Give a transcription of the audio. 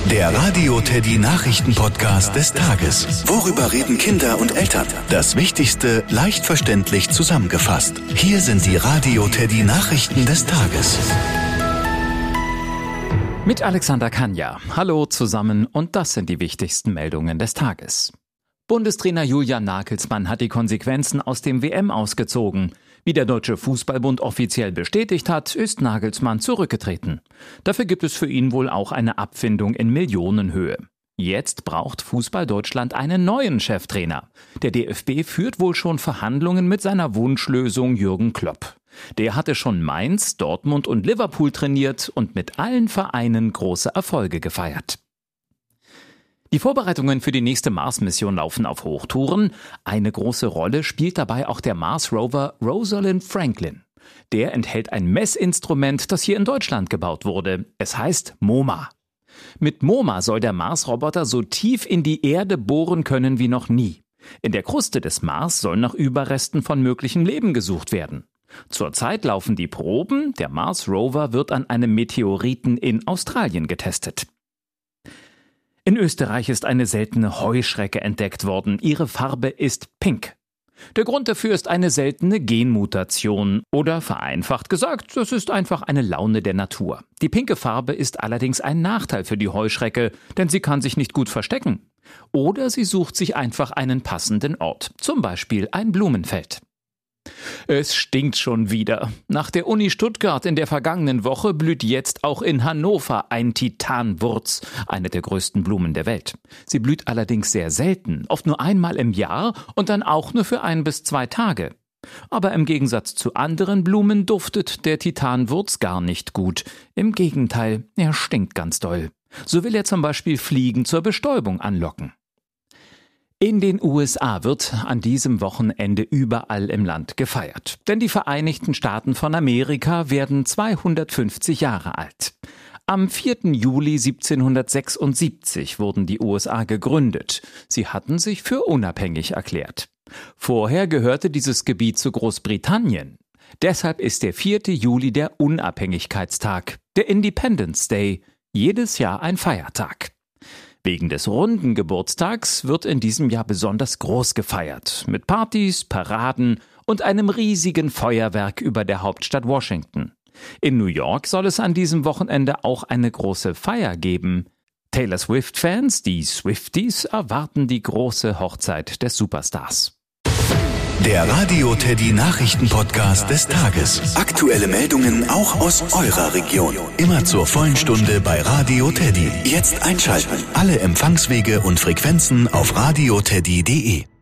Der Radio Teddy Nachrichten-Podcast des Tages. Worüber reden Kinder und Eltern? Das Wichtigste leicht verständlich zusammengefasst. Hier sind die Radio Teddy Nachrichten des Tages. Mit Alexander Kanja. Hallo zusammen und das sind die wichtigsten Meldungen des Tages. Bundestrainer Julian Nagelsmann hat die Konsequenzen aus dem WM ausgezogen. Wie der Deutsche Fußballbund offiziell bestätigt hat, ist Nagelsmann zurückgetreten. Dafür gibt es für ihn wohl auch eine Abfindung in Millionenhöhe. Jetzt braucht Fußball Deutschland einen neuen Cheftrainer. Der DFB führt wohl schon Verhandlungen mit seiner Wunschlösung Jürgen Klopp. Der hatte schon Mainz, Dortmund und Liverpool trainiert und mit allen Vereinen große Erfolge gefeiert. Die Vorbereitungen für die nächste Mars-Mission laufen auf Hochtouren. Eine große Rolle spielt dabei auch der Mars-Rover Rosalind Franklin. Der enthält ein Messinstrument, das hier in Deutschland gebaut wurde. Es heißt MoMA. Mit MoMA soll der Mars-Roboter so tief in die Erde bohren können wie noch nie. In der Kruste des Mars soll nach Überresten von möglichem Leben gesucht werden. Zurzeit laufen die Proben. Der Mars-Rover wird an einem Meteoriten in Australien getestet. In Österreich ist eine seltene Heuschrecke entdeckt worden. Ihre Farbe ist pink. Der Grund dafür ist eine seltene Genmutation. Oder vereinfacht gesagt, das ist einfach eine Laune der Natur. Die pinke Farbe ist allerdings ein Nachteil für die Heuschrecke, denn sie kann sich nicht gut verstecken. Oder sie sucht sich einfach einen passenden Ort, zum Beispiel ein Blumenfeld. Es stinkt schon wieder. Nach der Uni Stuttgart in der vergangenen Woche blüht jetzt auch in Hannover ein Titanwurz, eine der größten Blumen der Welt. Sie blüht allerdings sehr selten, oft nur einmal im Jahr und dann auch nur für 1 bis 2 Tage. Aber im Gegensatz zu anderen Blumen duftet der Titanwurz gar nicht gut. Im Gegenteil, er stinkt ganz doll. So will er zum Beispiel Fliegen zur Bestäubung anlocken. In den USA wird an diesem Wochenende überall im Land gefeiert. Denn die Vereinigten Staaten von Amerika werden 250 Jahre alt. Am 4. Juli 1776 wurden die USA gegründet. Sie hatten sich für unabhängig erklärt. Vorher gehörte dieses Gebiet zu Großbritannien. Deshalb ist der 4. Juli der Unabhängigkeitstag, der Independence Day, jedes Jahr ein Feiertag. Wegen des runden Geburtstags wird in diesem Jahr besonders groß gefeiert, mit Partys, Paraden und einem riesigen Feuerwerk über der Hauptstadt Washington. In New York soll es an diesem Wochenende auch eine große Feier geben. Taylor Swift-Fans, die Swifties, erwarten die große Hochzeit des Superstars. Der Radio Teddy Nachrichten-Podcast des Tages. Aktuelle Meldungen auch aus eurer Region. Immer zur vollen Stunde bei Radio Teddy. Jetzt einschalten. Alle Empfangswege und Frequenzen auf radioteddy.de.